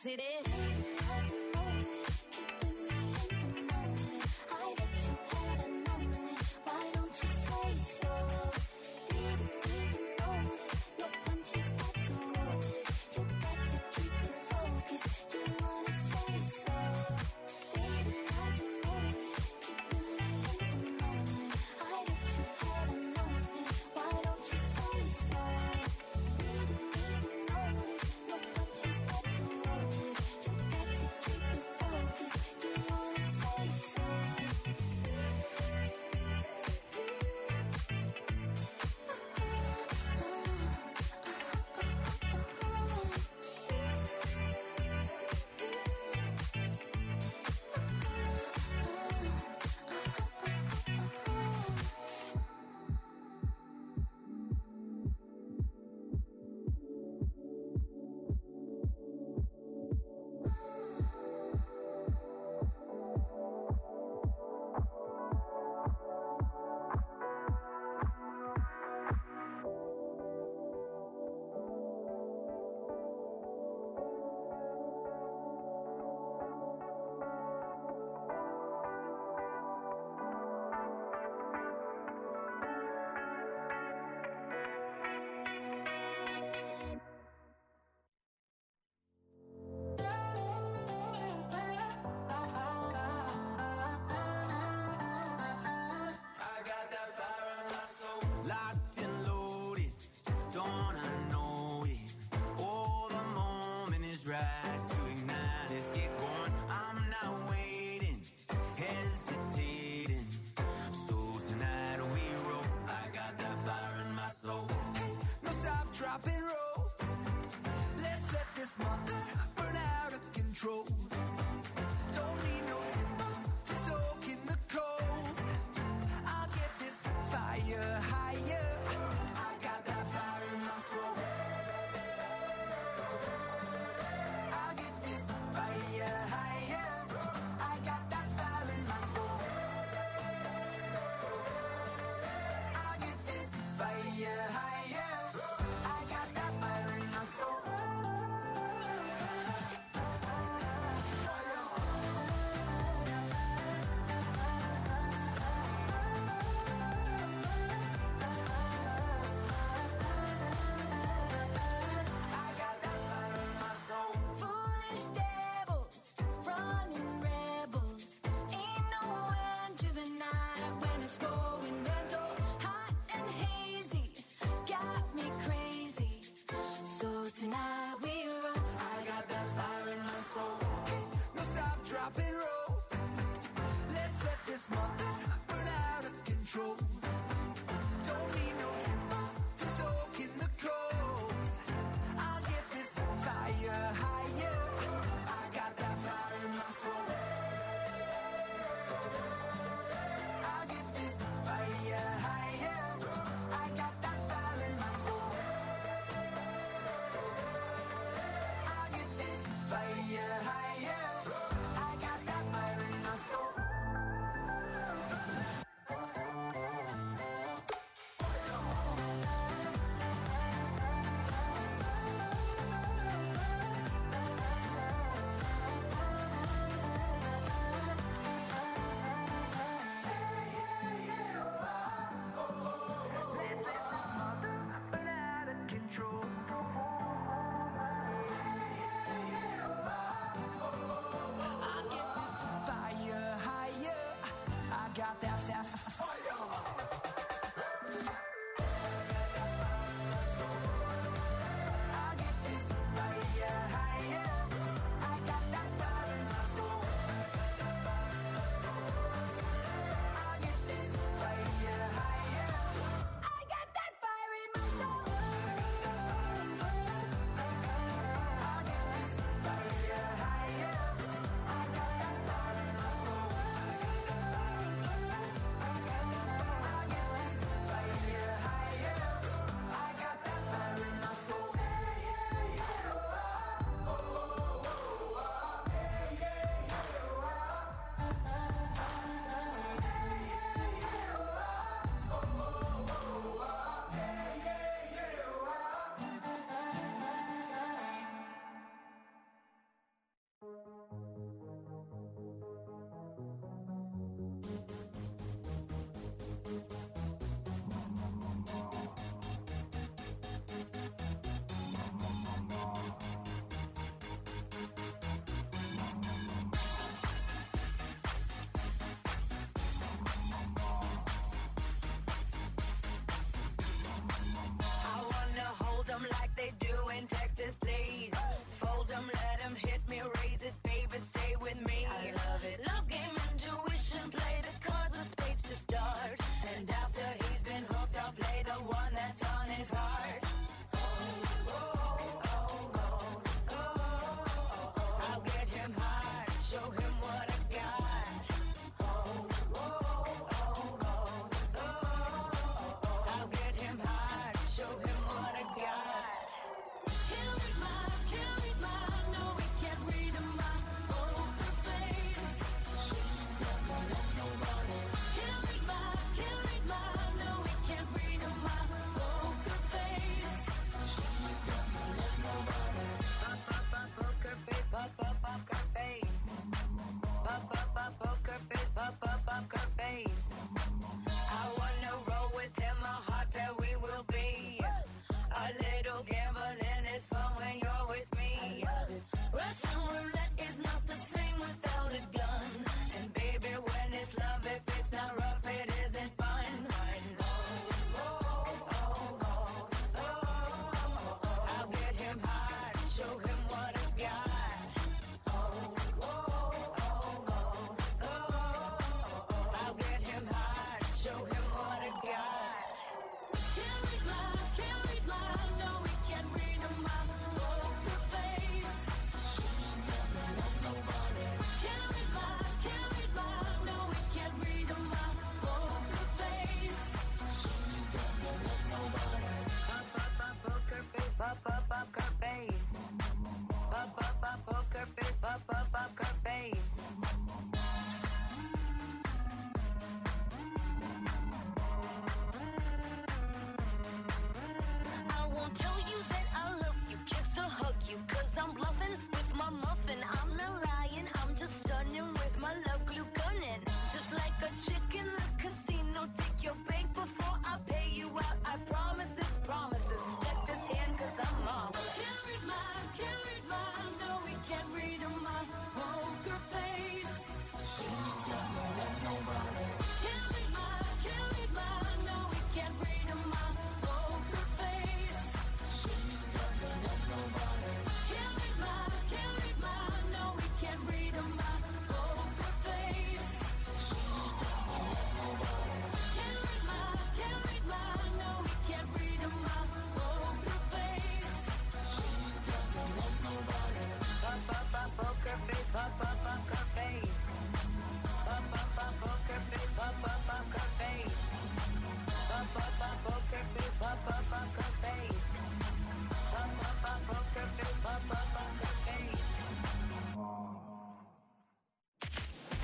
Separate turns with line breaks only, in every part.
it is.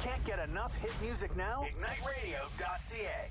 Can't get enough hit music now? IgniteRadio.ca.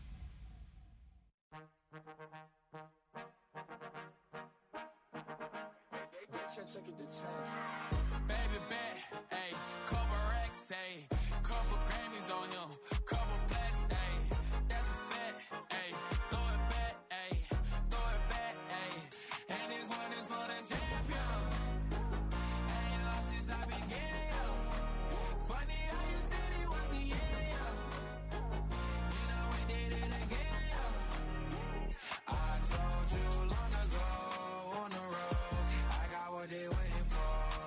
Baby bet, ayy, couple racks, ayy, couple Grammys on him, couple plaques, ayy, that's a fact, ayy, throw it back, ayy, throw it back, ayy, and this one is for the champion. Ain't lost since I began, yo. Funny how you said it was the year, yo. You know we did it again, yo. I told you long ago on the road, I got what they waiting for.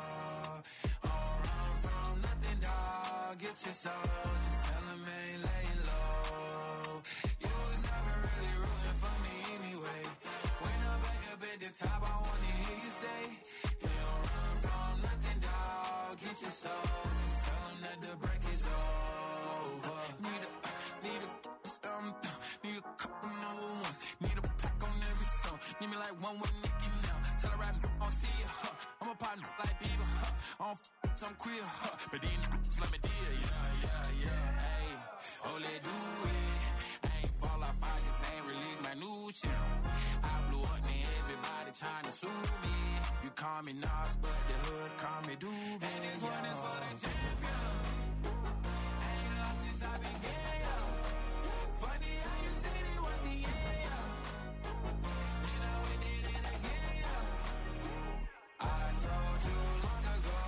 Get your soul, just tell him I ain't laying low. You was never really rooting for me anyway. When I'm back up at the top, I wanna hear you say, you don't run from nothing, dog. Get your soul, just tell him that the break is over. Need a couple number ones. Need a pack on every song. Need me like one with Nicki now. Tell her I don't see it, I'm a partner like Bieber, I don't some queer, but these niggas let me deal, yeah, ayy, oh, let's do it, I ain't fall off, I just ain't release my new shit, I blew up, man, everybody tryna sue me, you call me Nas, but the hood call me Doobie, and this one is for the champion, I ain't lost since I began, yo, funny how you said it was the year, yo, you know we did it again, yo, I told you long ago,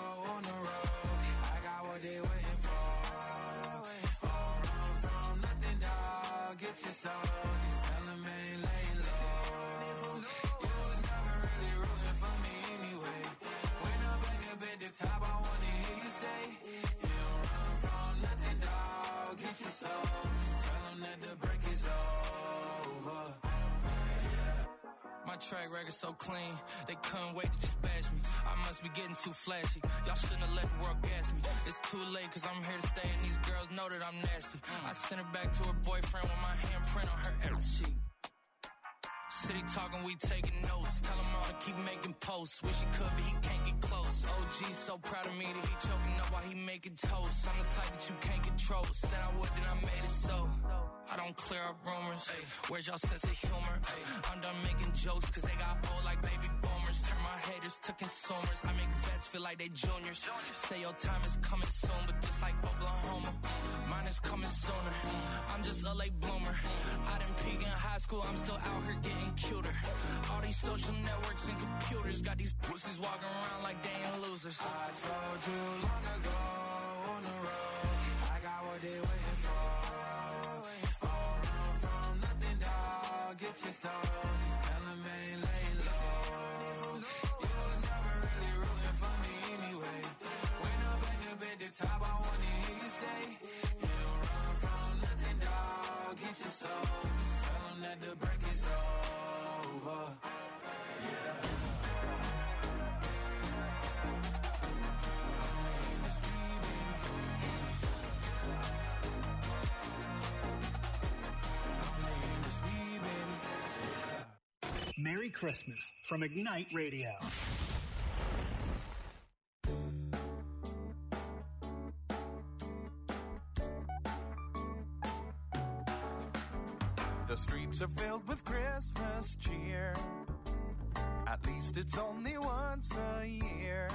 they waiting for. Don't run from nothing, dog. Get your soul. Just tell them I ain't laying low. You was never really rooting for me anyway. When I'm back up at the top, I wanna hear you say, you don't run from nothing, dog. Get your soul. Just tell them that the break is over. My track record so clean, they couldn't wait to just bash me. I must be getting too flashy. Y'all shouldn't have let the world gas me. It's too late cause I'm here to stay and these girls know that I'm nasty. I sent her back to her boyfriend with my handprint on her ass sheet. City talking, we taking notes. Tell him all to keep making posts. Wish he could, but he can't get close. OG so proud of me that he choking up while he making toast. I'm the type that you can't control. Said I would, then I made it so. I don't clear up rumors. Where's y'all sense of humor? I'm done making jokes cause they got old like baby boomers. Turn my haters to consumers. I make vets feel like they juniors. Say your time is coming soon, but just like Oklahoma, mine is coming sooner. I'm just a late bloomer. I didn't peak in high school, I'm still out here getting cuter. All these social networks and computers got these pussies walking around like they ain't losers. I told you long ago on the road, I got what they waiting for. Don't run from nothing, dog. Get your soul. Just tell them I ain't laying low. You was never really rooting for me anyway. When I'm back up at the top, I wanna hear you say, you don't run from nothing, dog. Get your soul. Just tell them that the break is over. Yeah.
Merry Christmas from Ignite Radio.
The streets are filled with Christmas cheer. At least it's only once a year.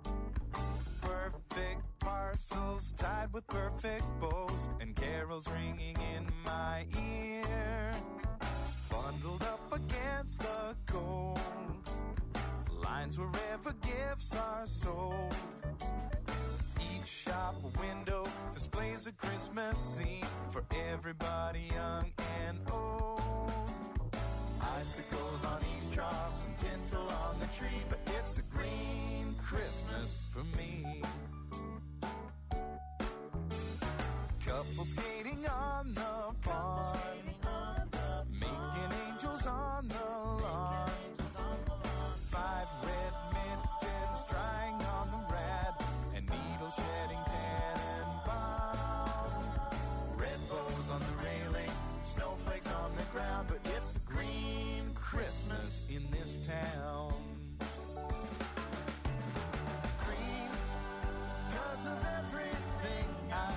Perfect parcels tied with perfect bows, and carols ringing in my ear. Bundled up against the cold, lines wherever gifts are sold. Each shop window displays a Christmas scene for everybody young and old. Icicles on each troughs and tinsel on the tree, but it's a green Christmas for me. Couples skating on the pond, making angels on the lawn. 5 red mittens drying on the rad, and needles shedding tannenbaum. Red bows on the railing, snowflakes on the ground, but it's a green Christmas in this town. Green, 'cause of everything I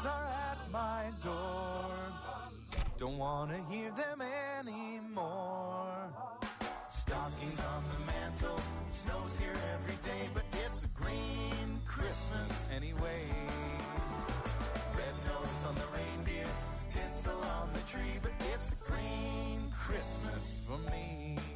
are at my door. Don't wanna hear them anymore. Stockings on the mantle, snow's here every day, but it's a green Christmas anyway. Red nose on the reindeer, tinsel on the tree, but it's a green Christmas for me.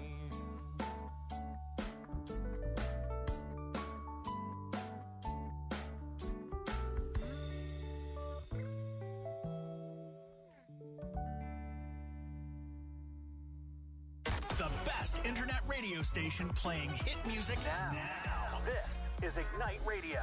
The best internet radio station playing hit music now. This is Ignite Radio.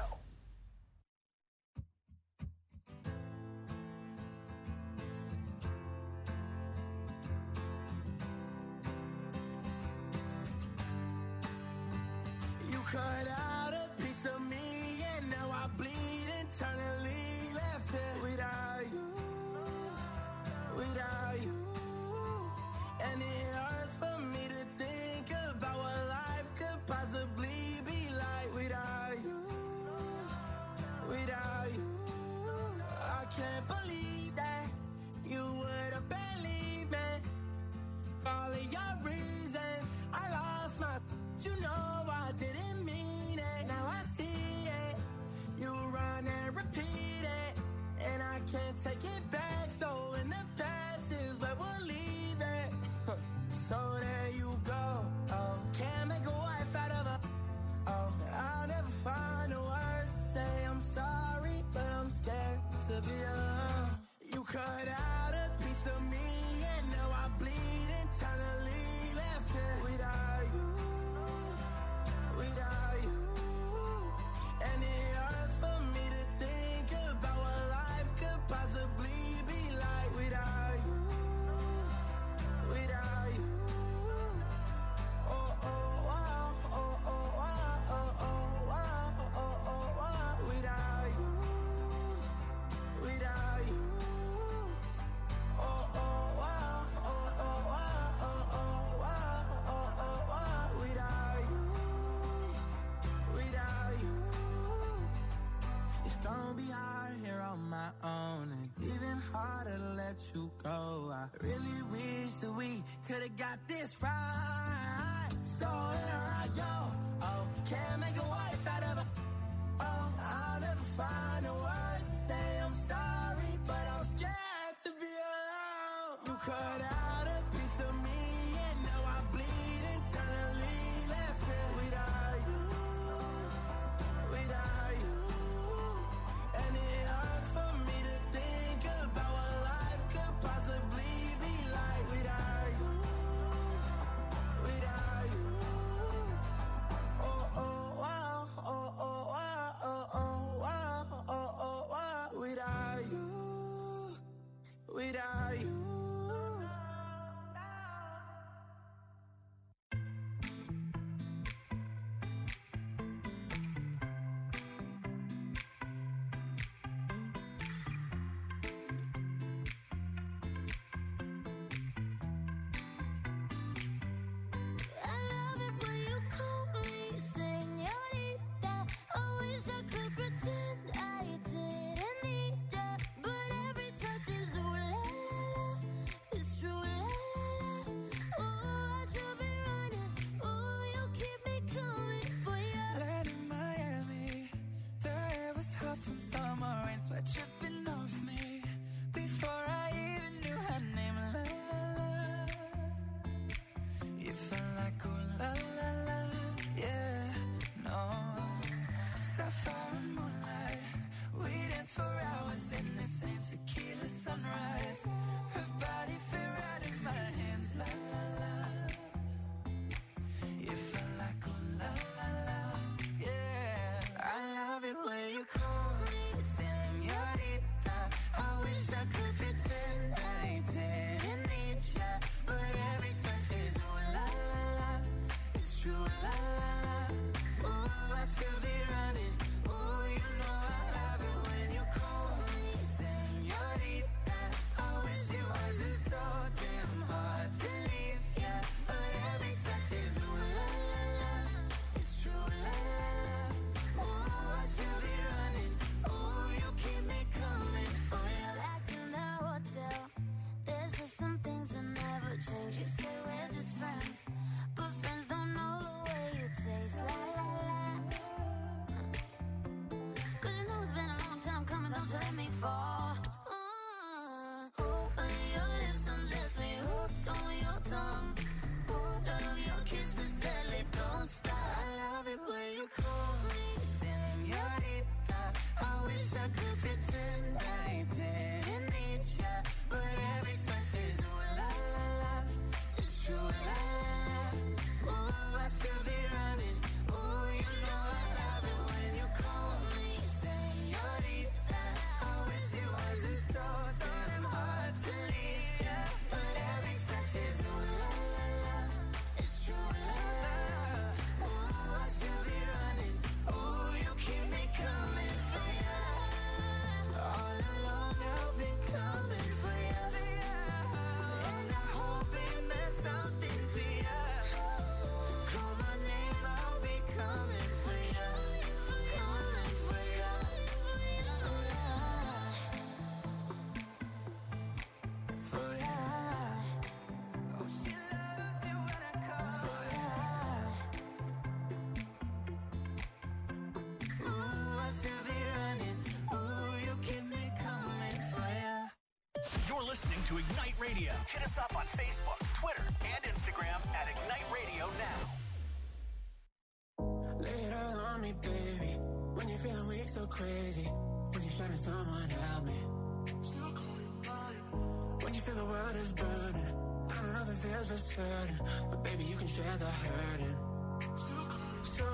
You cut out a piece of me and now I bleed internally, left here without you, without you. And it hurts for me to think about what life could possibly be like without you, without you. I can't believe that you would have believed me. All of your reasons, I lost my, you know I didn't mean it. Now I see it, you run and repeat it, and I can't take it back. So in the past is where we'll leave it. So there you go. Oh, can't make a wife out of a. Oh, I'll never find the words to say I'm sorry, but I'm scared to be alone. You cut out a piece of me, and now I bleed internally, left here without you, without you. And it hurts for me to think about what life could possibly be like without you, without you. Oh, oh, wow, oh, oh, wow, oh, oh, wow, oh, oh, wow, without you, without you. Oh, oh, wow, oh, oh, wow, oh, oh, wow, oh, oh, wow, without you, without you. It's gonna be hard here on my own, and even harder to let you go. I really wish that we could've got this right. So here I go. Oh, can't make a wife out of a. Oh, I'll never find the words to say I'm sorry, but I'm scared to be alone. You cut out a piece of me, and now I bleed internally, left here without you, without you. And it hurts for me to think about what life could possibly be like without you, without you. Oh, oh, wow, oh, oh, wow, oh, oh, wow, oh, oh, wow, without you, without you.
I love it when you call me señorita. I wish I could pretend I didn't need ya, but every touch is ooh la la la. It's true la la la. Oh, I should be running. Oh, you keep me coming for ya.
Land in Miami, the air was hot from summer rain, sweat dripping off me before I even knew her name. La la la, you felt like ooh la la la, yeah, no. Sapphire and moonlight, we danced for hours in the same tequila sunrise. Her body fit right in my hands, la la la. You felt like ooh la la la, yeah. I love it when you call me señorita. I wish I could pretend I didn't need ya, but every touch is ooh la la la. It's true la la la. Ooh, I should be running. Ooh, you know I love it when you call me señorita. I wish it wasn't so damn hard to leave ya, but every touch is ooh la la la. It's true la la la. Ooh, I should be running. Ooh, you keep me coming for true, la la. Ooh, I should be running. Ooh, you know I love it when you call me señorita. I wish it wasn't so damn hard to leave, yeah. But every touch is ooh, la la la. It's true, la la. Ooh, I should be running. Ooh, you keep me coming for ya. All along I've been coming for ya. And I hope it meant something to ya. Call my name, I'll be coming for ya. Coming for ya. For ya. Oh, she loves it when I call for ya. Ooh, I should be running. Ooh, you keep me coming for ya.
You're listening to Ignite Radio. Hit us up on Facebook, Twitter, and Instagram at Ignite Radio Now.
Lay it all on me, baby. When you're feeling weak, so crazy. When you're shutting someone help me. When you feel the world is burning. I don't know if it feels for certain, but baby, you can share the hurting. So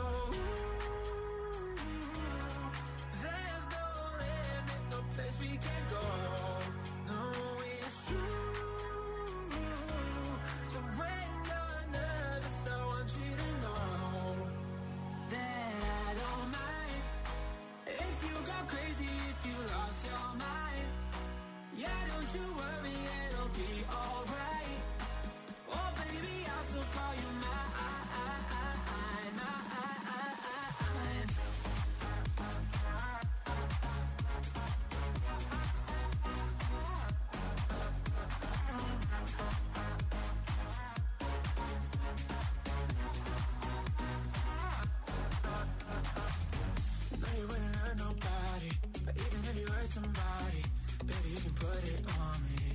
there's no limit, no place we can go. No, it's true. So when you're nervous, I want you to know that I don't mind if you go crazy, if you lost your mind. Yeah, don't you worry, it'll be alright. Oh, baby, I'll still call you mine. No, you wouldn't hurt nobody, but even if you hurt somebody, baby, you can put it on me.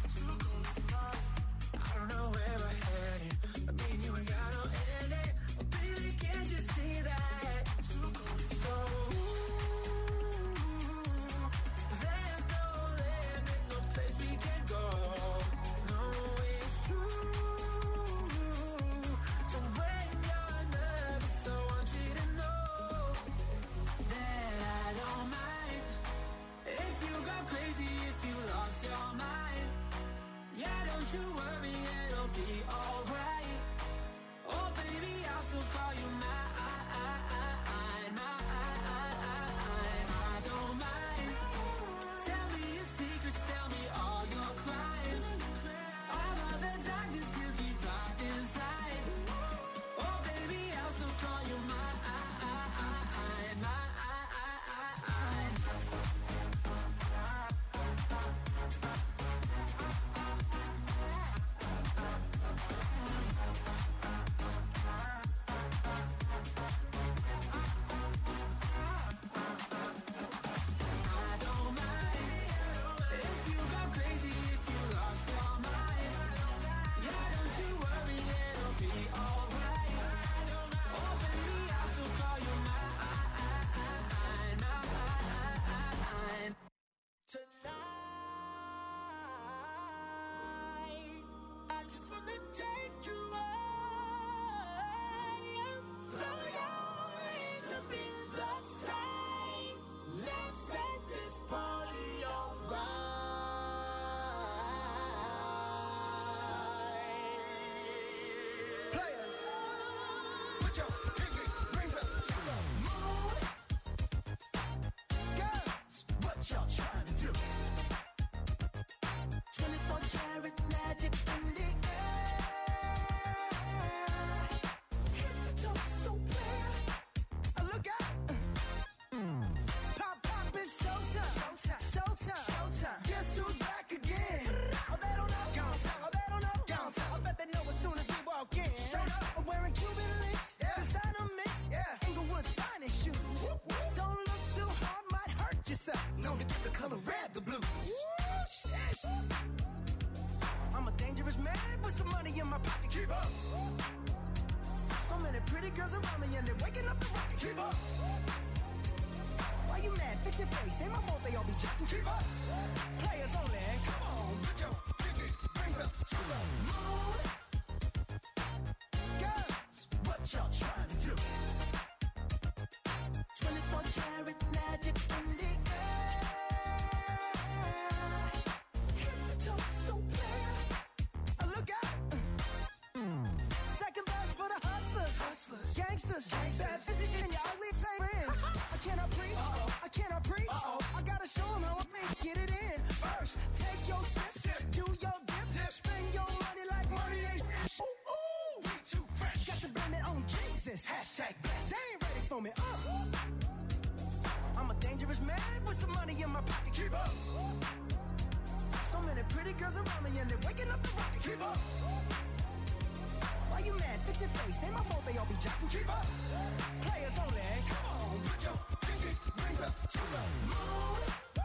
I don't know where we're heading, but me and you ain't got no ending. Oh, baby, can't you see that? So, there's no limit, no place we can go. No, it's true. So when you're nervous, I want you to know that I don't mind if you go crazy, if you lost your mind. Yeah, don't you worry, it'll be alright. Oh, baby, I'll still call you mine. I don't mind. Tell me your secrets, tell me all your crimes. All of the darkness you keep locked inside. Oh, baby, I'll still call you mine. I don't mind if you go crazy, if you lost your mind. Yeah, don't you worry, it'll be alright. Oh, baby, I'll still call you mine. Tonight, I just wanna take you higher. Throw your hands up in the sky. Let's set this party on fire. Players, put your pinky rings up to the moon. Girls, what y'all trying to do? 24 karat magic in the air. Head to toe, so clear. Look out. Pop, pop, it's showtime. Showtime. Guess who's back again? Oh, they don't know. Oh, they don't know. I bet they know as soon as we walk in. Showed up. I'm wearing Cuban links. Designer mix. Inglewood's finest shoes. Don't look too hard, might hurt yourself. Known to get the color red, the blues. I'm a dangerous man with some money in my pocket. Keep up. So many pretty girls around me and they're waking up the rocket. Keep up. Why you mad? Fix your face. Ain't my fault they all be jacking. Keep up. Players only. Come on, put your pinky rings up to the moon. gangsters. Bad business in your ugly friends. I cannot preach. I cannot preach. I gotta show them how I make get it in. First, take your sip, do your dip, spend your money like money ain't. Ooh, we too fresh. Got to blame it on Jesus. Hashtag blessed. They ain't ready for me. I'm a dangerous man with some money in my pocket. Keep up. So many pretty girls around me and they're waking up the rocket. Keep up. Why you mad? Fix your face. Ain't my fault they all be jocking. Keep up. Players only. Come on, put your pinky rings up to the moon.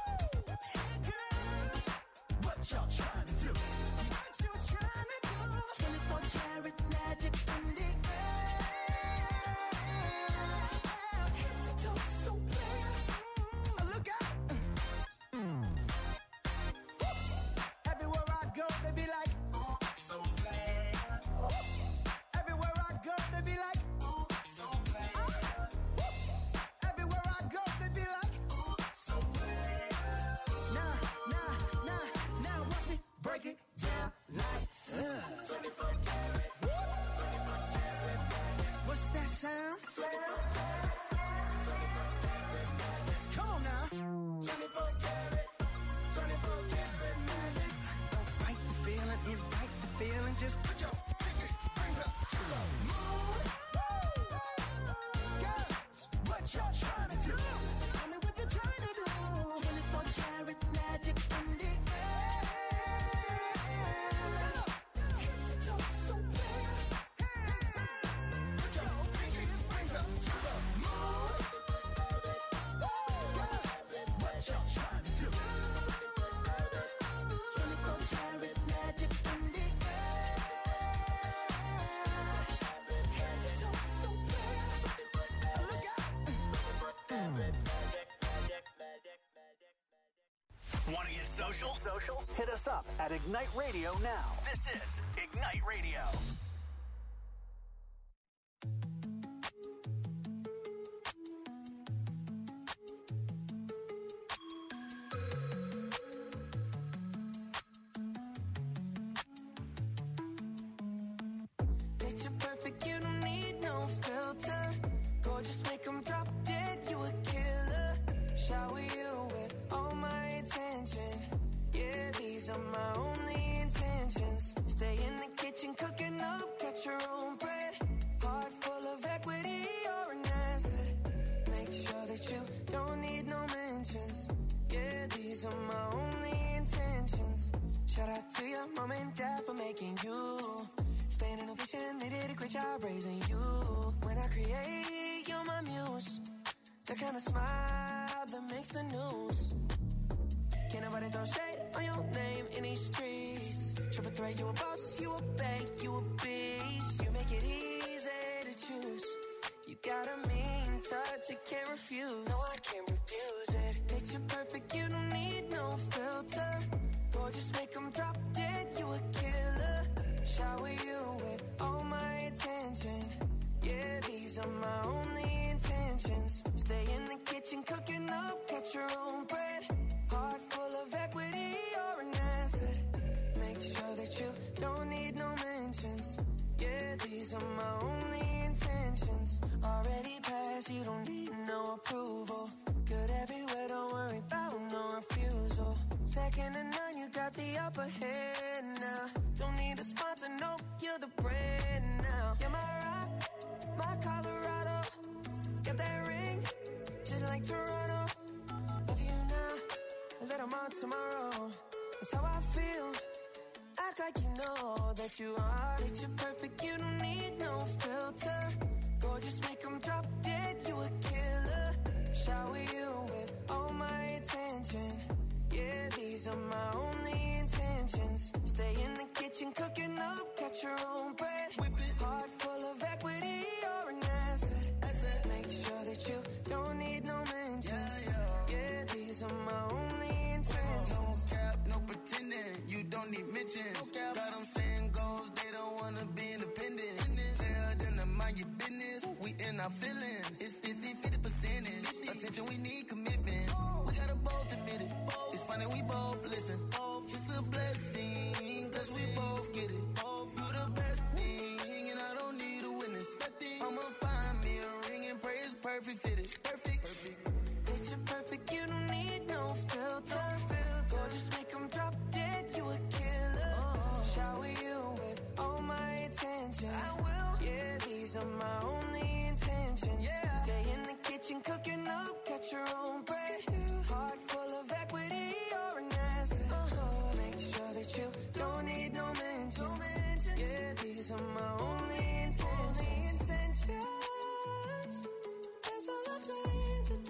Girls, what y'all trying to do? What you trying to do? 24 karat magic in the air. Head to toe, so clear. Look out. Everywhere I go, they be like, oh, so bad. Everywhere I go, they be like, oh, so bad. Everywhere I go, they be like, oh, so bad. Now, watch me break it down like 24 karat. 24 karat. What's that sound? Come on now. 24 karat. 24 karat magic. Don't fight the feeling, invite the feeling. Just put your pinky rings up to the moon. Girls, what y'all trying to do? Tell me what you're trying to do. 24 karat magic in the air. Head to toe, so clear. Put your pinky rings up to the moon. Girls, what y'all trying to do? 24 karat magic in the air. Head to toe, so clear. Look out.
Want to get social? Hit us up at Ignite Radio now. This is Ignite Radio.
Picture perfect, you don't need no filter. Gorgeous, make 'em drop dead, you a killer. Shower you with all my attention. Yeah, these are my only intentions. Stay in the kitchen, cooking up, get your own bread. Heart full of equity, you're an asset. Make sure that you don't need no mentions. Yeah, these are my only intentions. Shout out to your mom and dad for making you. Staying in vision, they did a great job raising you. When I create, you're my muse. The kind of smile that makes the news. Can't nobody throw shade on your name in these streets. Triple threat, you a boss, you a bank, you a beast. You make it easy to choose. You got a mean touch, you can't refuse. No, I can't refuse it. Picture perfect, you don't need no filter. Gorgeous, make 'em drop dead, you a killer. Shower you with all my attention. Yeah, these are my only intentions. Stay in the kitchen, cooking up, get your own bread. Heart full of equity, you're an asset. Make sure that you don't need no mentions. Yeah, these are my only intentions. Already passed, you don't need no approval. Good everywhere, don't worry about no refusal. Second to none, you got the upper hand now. Don't need a sponsor, no, you're the brand now. You're my rock, my Colorado. Got that ring, just like Toronto. Love you now, a little more tomorrow. That's how I feel. Act like you know that you are. Picture perfect, you don't need no filter. Gorgeous, make 'em drop dead, you a killer. Shower you with all my attention. Yeah, these are my only intentions. Stay in the kitchen, cooking up, get your own bread. Whip it. Heart full of equity, you're an asset. Make sure that you don't need no mentions. Yeah, these are my only intentions.
No cap, no pretending, you don't need mentions. Got them saying goals, they don't wanna be independent. Tell them to mind your business, we in our feelings. It's 50% attention, we need commitment. We gotta both admit it. It's funny, we both listen. It's a blessing, cause we both get it. You the best thing, and I don't need a witness. I'ma find me perfect fitted. Perfect.
Picture perfect, you don't need no filter. Gorgeous, make them drop dead, you a killer. Shower you with all my attention. I will. Yeah, these are my only intentions. Yeah. Stay in the kitchen cooking up, cut your own bread. Heart full of equity, you're an asset. Make sure that you don't need no mentions. Yeah, these are my only intentions. That's all I'm planning to do.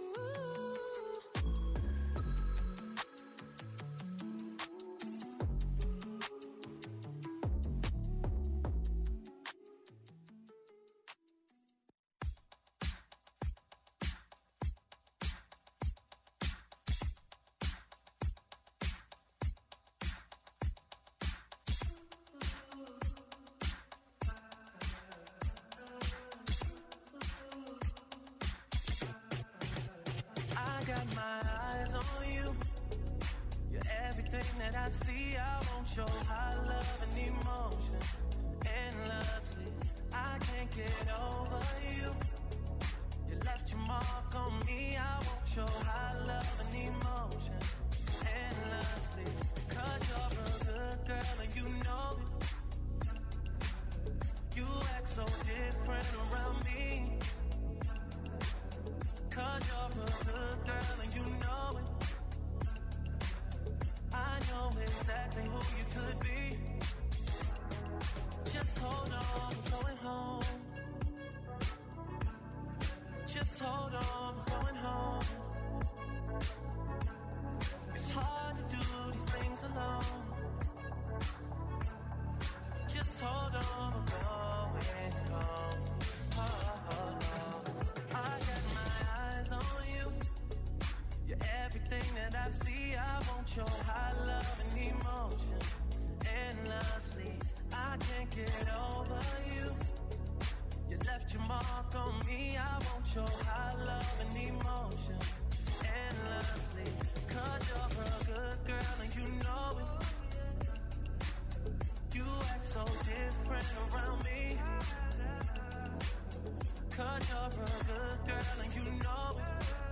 Got my eyes on you. You're everything that I see. I want your high love and emotion endlessly. I can't get over you. You left your mark on me. I want your high love and emotion endlessly. 'Cause you're a good girl and you know it. You act so different around me. 'Cause you're a good girl and you know it. I know exactly who you could be. Just hold on, we're going home. Just hold on, we're going home. It's hard to do these things alone. Just hold on, we're going home. I got my eyes on you. You're everything that I see. I want your high love and emotion endlessly. I can't get over you. You left your mark on me. I want your high love and emotion endlessly. 'Cause you're a good girl and you know it. You act so different around me. 'Cause you're a good girl and you know it.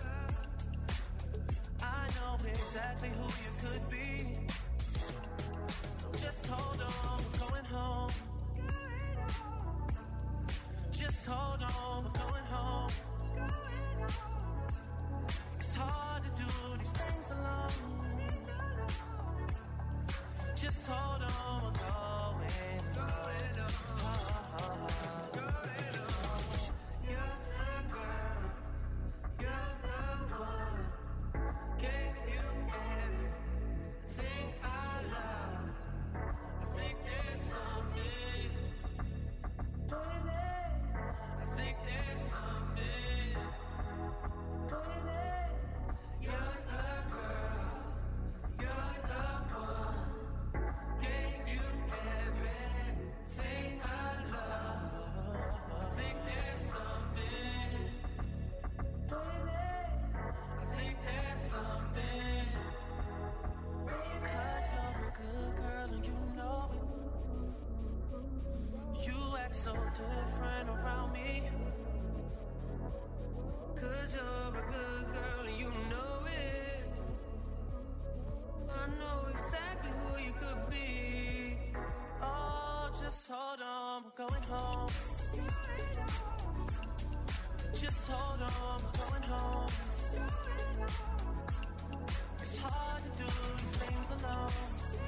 I know exactly who you could be. So just hold on, we're going home. Just hold on, we're going home. It's hard to do these things alone. Just hold on, we're going home. You're the girl, you're the one. Gave you everything I love. I think there's something, baby. I think there's something, baby. You're the girl, you're the one. Gave you everything I love. I think there's something, baby. I think there's something. 'Cause you're a good girl and you know it. You act so different around me. 'Cause you're a good girl and you know it. I know exactly who you could be. Oh, just hold on, we're going home. Just hold on, we're going home. It's hard to do these things alone.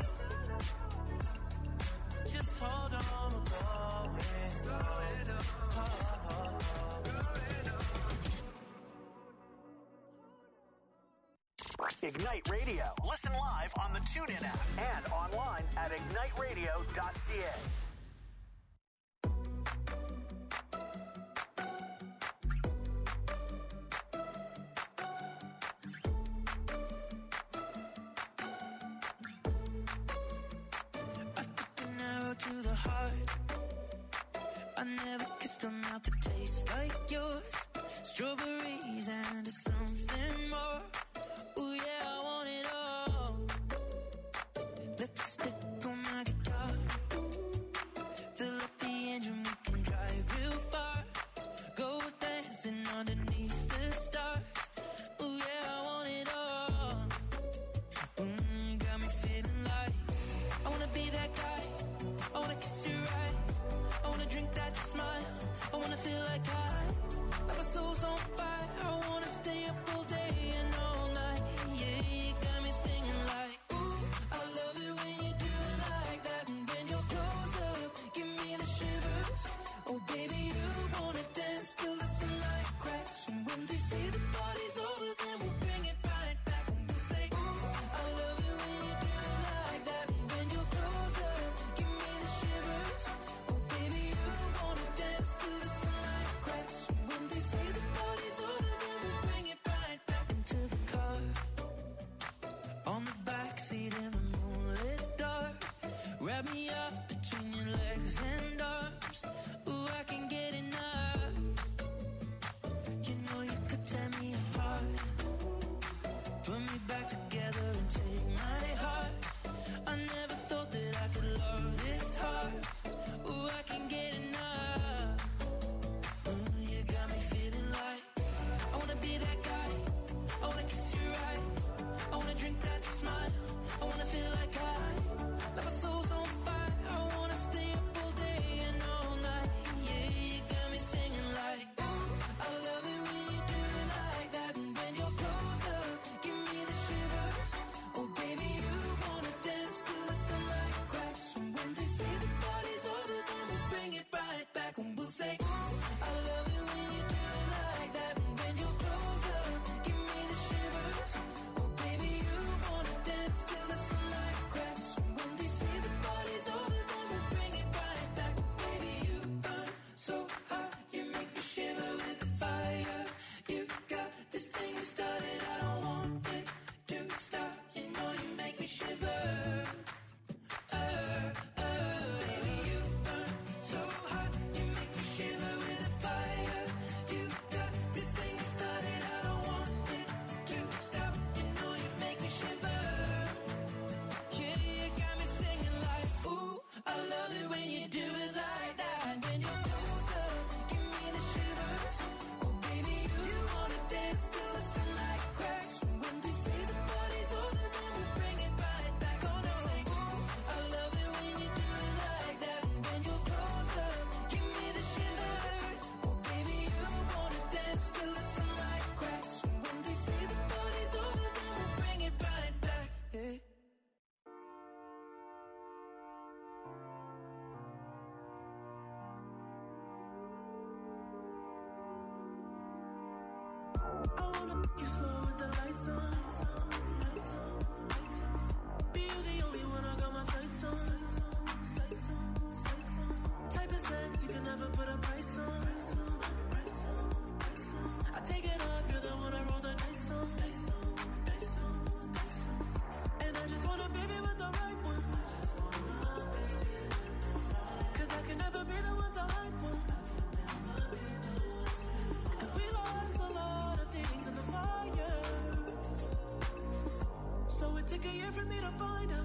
Just hold on, we're going home.
Ignite Radio. Listen live on the TuneIn app and online at igniteradio.ca.
I took an arrow to the heart. I never kissed a mouth that tastes like yours. Strawberries and something more. Ooh yeah, I want it all. Lipstick on my guitar. Fill up the engine, we can drive real far. Go dancing underneath
seat in the moonlit dark. Wrap me up between your legs and arms. Ooh, I can get enough. You know you could tear me apart. Put me back together and take my heart. I never thought that I could love this hard. Ooh, I can get enough. You got me feeling like I wanna be that guy. I wanna kiss your eyes. I wanna drink that smile. I wanna feel like my soul's on fire. I wanna stay up all day and all night. Yeah, you got me singing like, ooh, I love it when you do it like that. And when you're closer, give me the shivers. Oh baby, you wanna dance till the sunlight cracks. And when they say the party's over, then we'll bring it right back. And we'll say, ooh, I love it when you do it like that. And when you're closer, give me the shivers. Oh baby, you wanna dance till the sunlight cracks. And when they say the party's over, then we'll bring it right back. Baby, you burn so hot, you make me shiver with the fire. You got this thing you started, I don't want it to stop. You know you make me shiver. Baby, you burn so hot, you make me shiver with the fire. You got this thing you started, I don't want it to stop. You know you make me shiver. Yeah, you got me singing like, ooh, I love it when you do it like that. And when you're closer, give me the shivers. Oh baby, you wanna dance till the sunlight cracks. And when they say the party's over, then we'll bring it right back. Gonna say, ooh, I love it when you do it like that. And when you're closer, give me the shivers. Oh baby, you wanna dance till the sunlight cracks. And when they say the party's over, then we'll bring it right back. Yeah. I wanna make you slow with the lights on. Be you the only one I got my sights on. Type of sex you can never put a price on. I take it off, you're the one I roll the dice on. And I just want a baby with the right one. Cause I can never be the one to hype one. And we lost a lot of things in the fire. So it took a year for me to find out.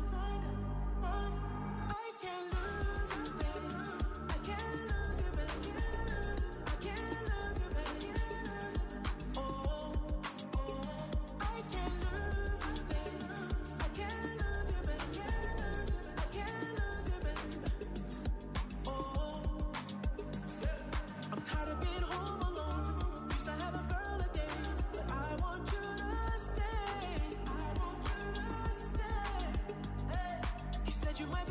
I can't lose you, baby. I can't lose you, baby. I can't lose you, baby. Oh, I can't lose you, baby. I can't lose you, baby. I can't lose you, baby. Oh, I'm tired of being home alone. Used to have a girl a day, but I want you to stay. I want you to stay. Hey. You said you might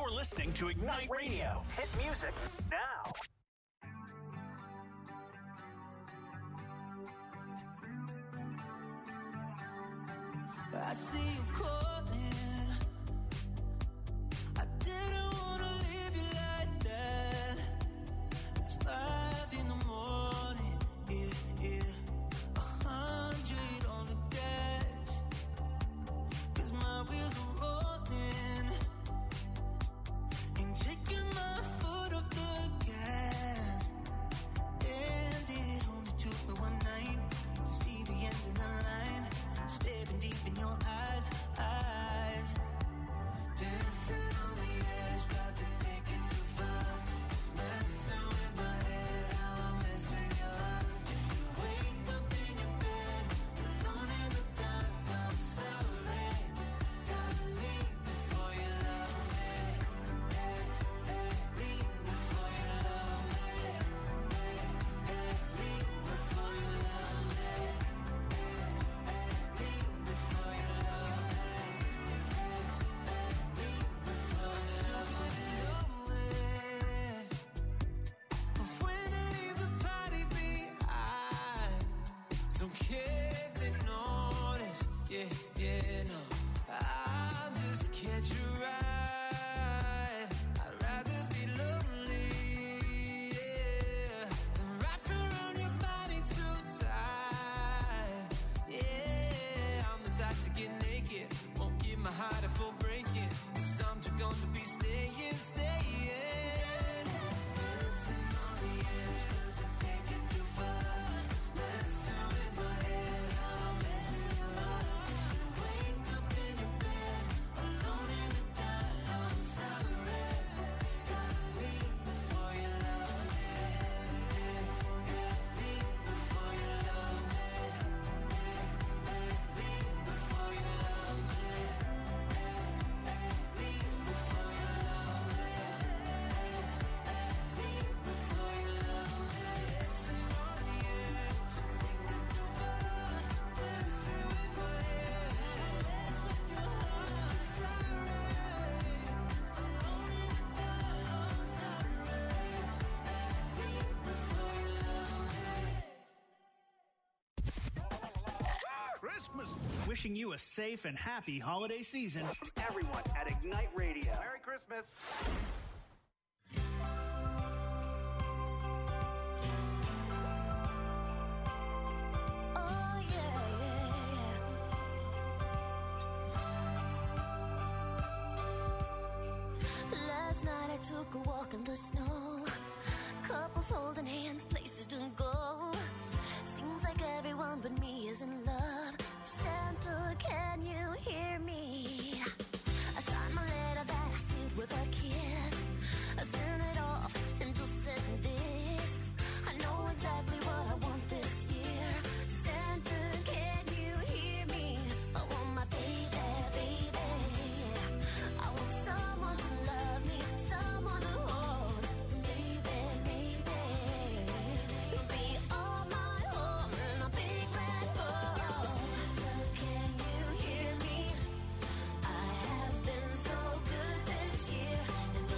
You're listening to Ignite Radio. Hit music now.
I see you calling. I didn't wanna leave you like that. It's 5 in the morning, yeah. 100 on the dash. 'Cause my wheels are rolling. Ain't taking my foot off the gas. And it only took me one night to see the end of the line. Staring deep in your eyes. Dancing on the edge, got to take it too far. Messing with my head, how I mess with your heart. If you wake up in your bed, alone in the dark, I'm sorry. Gotta leave before you love me. Leave before you love me. Leave before you love me. Don't care if they notice, yeah, no. I'll just catch you right. I'd rather be lonely, yeah, than wrapped around your body too tight. Yeah, I'm the type to get naked, won't give my heart a full breaking. 'Cause I'm just gonna be staying. Dancing on the edge, got to take it too far. Messing with my head, how I mess with your heart. If you wake up in your bed, alone in the dark, I'm sorry. Gotta leave before you love me. Leave before you love me. Leave before you love me. Leave before you love me. Leave before you love me. Dancing on the edge, take it too far. Messing with my head, mess with your heart. Sorry, alone in the dark, I'm sorry. Leave before you love me.
Christmas. Wishing you a safe and happy holiday season from everyone at Ignite Radio. Merry Christmas.
Oh yeah. Last night I took a walk in the snow. Couples holding hands, places to go. Seems like everyone but me is in love. Santa, can you hear me? I signed my letter that I sealed with a kiss. I sent it off and just said this. I know exactly what I want this year. Santa, can you hear me? I want my baby, baby. I want someone to love me, someone to hold. Baby, baby. You'll be all my home in a big red bowl. Santa, can you hear me? I have been so good this year, and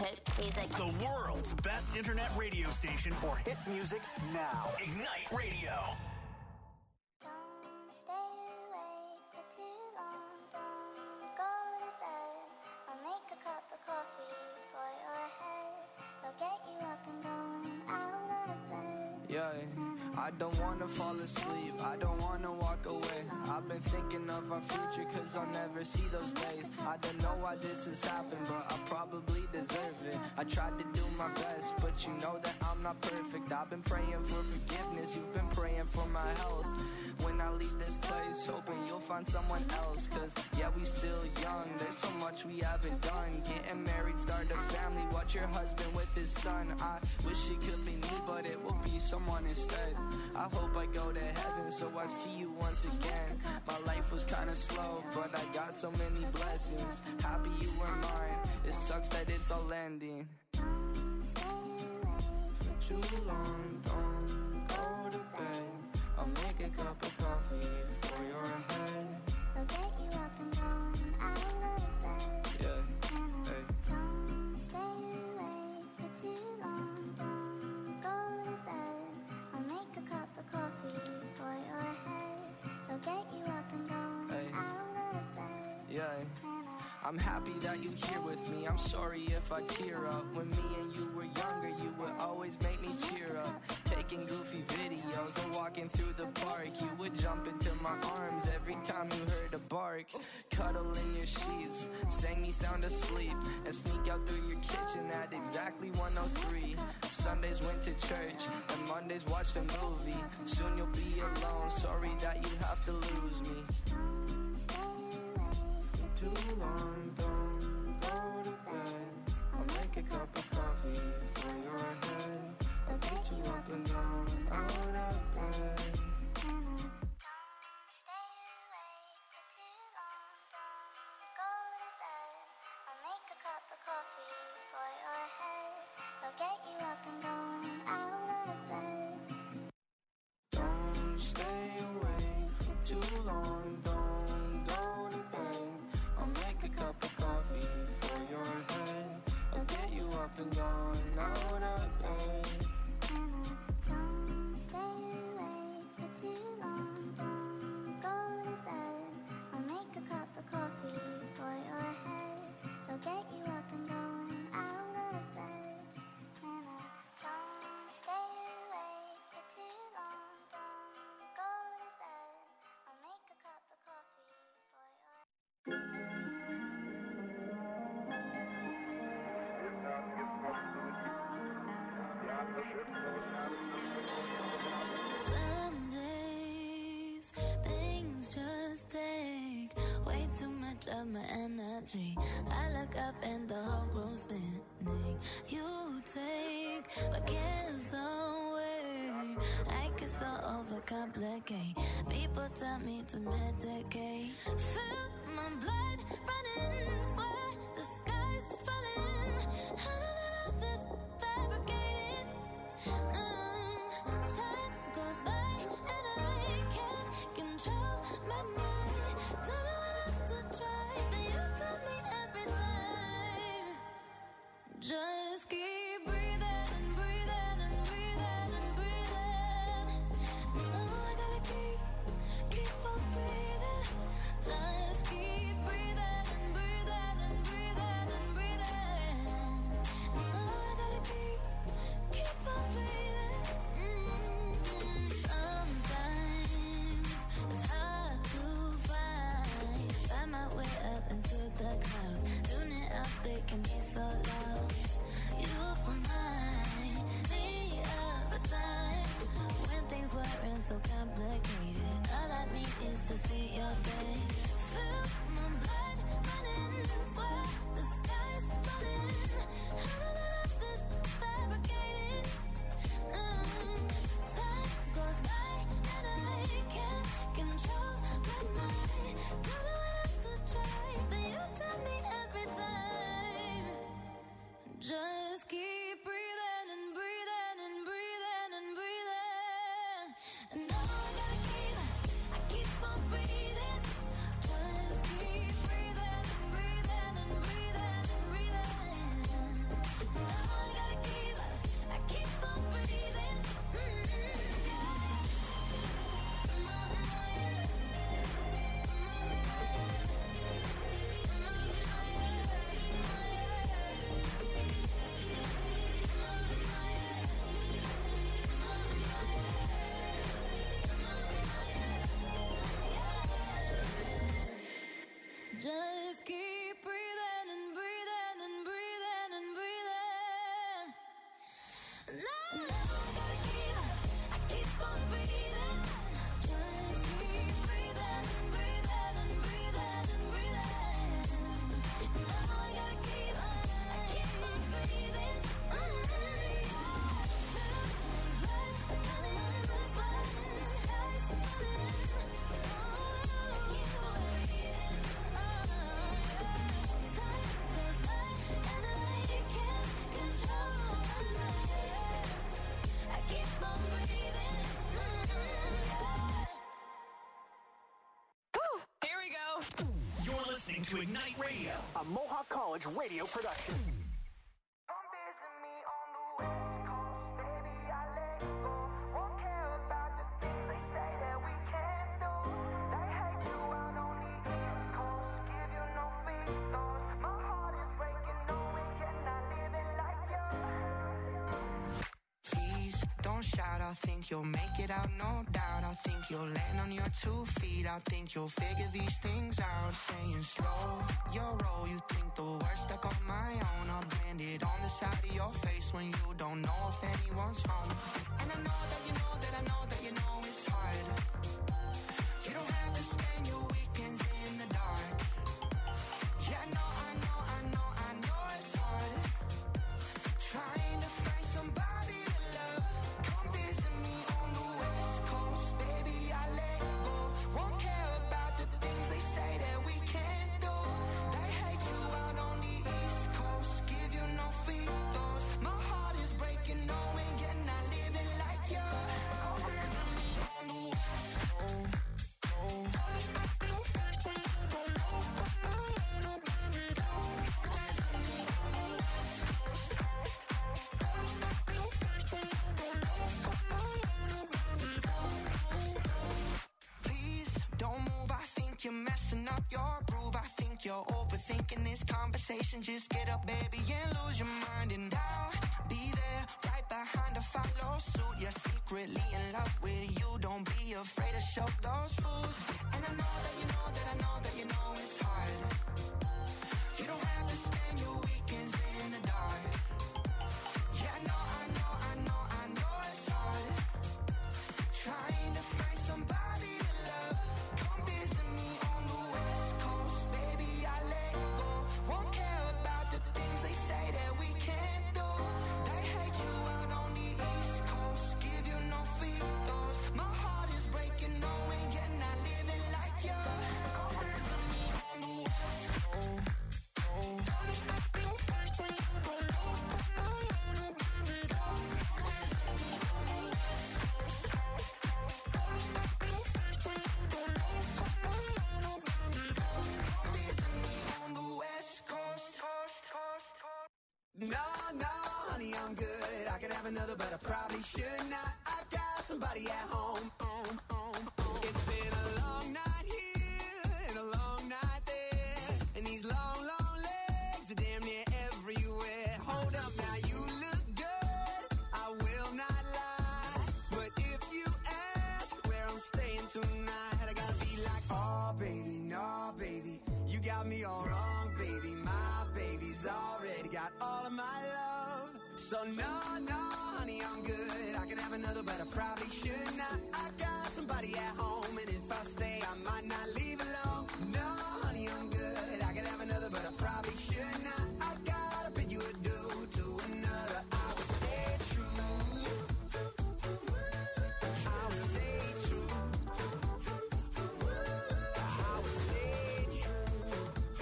hit music.
The world's best internet radio station for hit music now. Ignite Radio.
Don't stay awake for too long. Don't go to bed. I'll make a cup of coffee for your head. I'll get you up and going out of bed.
Yeah, I don't wanna fall asleep, I don't wanna walk away. I've been thinking of our future cause I'll never see those days. I don't know why this has happened, but I probably deserve it. I tried to do my best, but you know that I'm not perfect. I've been praying for forgiveness, you've been praying for my health. When I leave this place, hoping you'll find someone else. Cause yeah, we still young, there's so much we haven't done. Getting married, start a family, watch your husband with his son. I wish it could be me, but it will be someone instead. I hope I go to heaven, so I see you once again. My life was kinda slow, but I got so many blessings. Happy you were mine, it sucks that it's all ending. For too long, don't go to bed. I'll make a cup of coffee for your head.
I'll get you up and going out of bed.
Yeah, hey.
Don't stay awake for too long. Don't go to bed. I'll make a cup of coffee for your head. I'll get you up and going
Hey.
out of bed.
Yeah. I'm happy that you're here with me. I'm sorry if I tear up. When me and you were younger, you would always make me cheer up. Taking goofy videos and walking through the park. You would jump into my arms every time you heard a bark. Cuddle in your sheets, sang me sound asleep, and sneak out through your kitchen at exactly 1:03. Sundays went to church, and Mondays watched a movie. Soon you'll be alone, sorry that you have to lose me. Too long, don't go to bed. I'll make a cup of coffee for your head. I'll get you up and down, out of bed.
Don't stay awake for too long. Don't go to bed. I'll make a cup of coffee for your head. I'll get you up and going out of bed.
Don't stay awake for too long, don't go to bed. I'll make a cup of coffee for your head. I'll get you up and going out of bed.
Don't stay awake for too long. Don't go to bed. I'll make a cup of coffee for your head. I'll get you up and going out of bed. Don't stay awake for too long. Don't go to bed. I'll make a cup of coffee for your
Some days things just take way too much of my energy. I look up and the whole room's spinning. You take my cares away. I get so overcomplicate. People tell me to medicate. Feel my blood running, swear the sky's falling. I don't know this fabricated. Time goes by and I can't control my mind. Don't know what else to try, but you tell me every time. Just keep breathing and breathing and breathing and breathing. No, I gotta keep on breathing. Just keep breathing and breathing and
to Ignite Radio, a Mohawk College radio production.
Shout, I think you'll make it out, no doubt. I think you'll land on your 2 feet. I think you'll figure these things out. Saying slow your roll, you think the worst stuck on my own. I'll brand it on the side of your face when you don't know if anyone's home. And I know that you know that I know that you know it's hard. You don't have to spend your weekends in the dark. Yeah, I know it's hard. Trying to find somebody to love. Come visit me on the West Coast, baby, I let go. Won't care about the things they say that we can't do. They hate you out on the East Coast, give you no free throws. My heart is breaking, knowing you're not living like you. Come visit me on the West Coast. You're messing up your groove. I think you're overthinking this conversation. Just get up, baby, and lose your mind. And I'll be there right behind to follow suit. You're secretly in love with you. Don't be afraid to show those fools. And I know that you know that I know that you know it's hard. You don't have to spend your weekends in the dark. Yeah, I know it's hard. Trying to find somebody to love. Come visit me on the West Coast, baby, I let go. Won't care about the things they say that we can't do. They hate you out on the East Coast, give you no free throws. My heart is breaking, knowing you're not living like you. Come visit me on the West Coast.
No, honey, I'm good. I could have another, but I probably should not. I got somebody at home. It's been a long night here and a long night there, and these long legs are damn near everywhere. Hold up, now you look good, I will not lie. But if you ask where I'm staying tonight, I gotta be like, oh baby, no baby, you got me all wrong, baby. My baby's already got all of my love. So no, honey, I'm good. I could have another, but I probably should not. I got somebody at home, and if I stay, I might not leave alone. No, honey, I'm good. I could have another, but I probably should not. I gotta bid you adieu to another. I will stay true. I will stay true. I will stay true.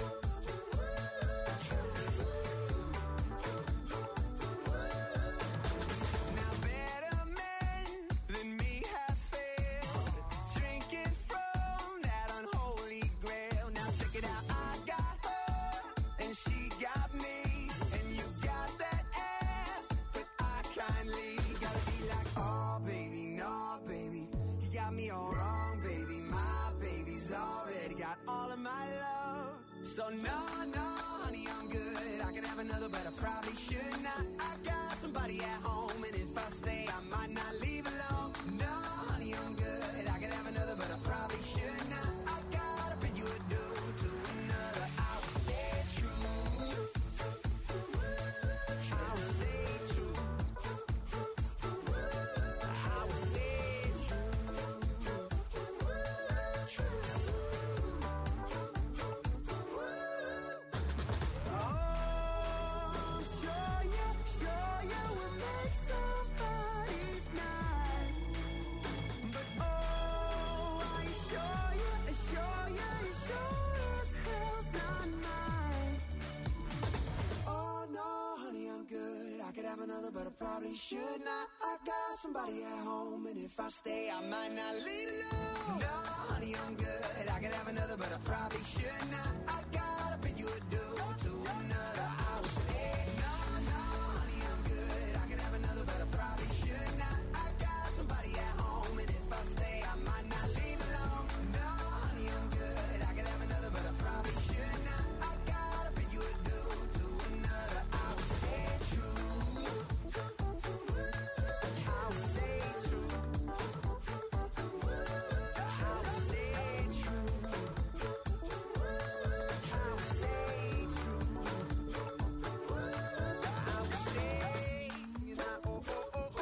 Now better men than me have failed, drinking from that unholy grail. Now check it out, I got her and she got me, and you got that ass, but I kindly gotta be like, oh baby, no baby, you got me all wrong, baby. My baby's already got all of my love. So no, honey, I'm good. I could have another, but I probably should not. I got somebody at home, and if I stay, I might not leave alone. No, honey, I'm good. I could have another, but I probably should not. I gotta bid you adieu to another. I will stay true. I will stay true. I will stay true. Oh, sure you will make somebody's night. But oh, are you sure you sure as hell's not mine. Oh no, honey, I'm good. I could have another, but I probably
should not. I got somebody at home, and if I stay, I might not leave alone. No, honey, I'm good. I could have another, but I probably should not. I gotta pay you a due to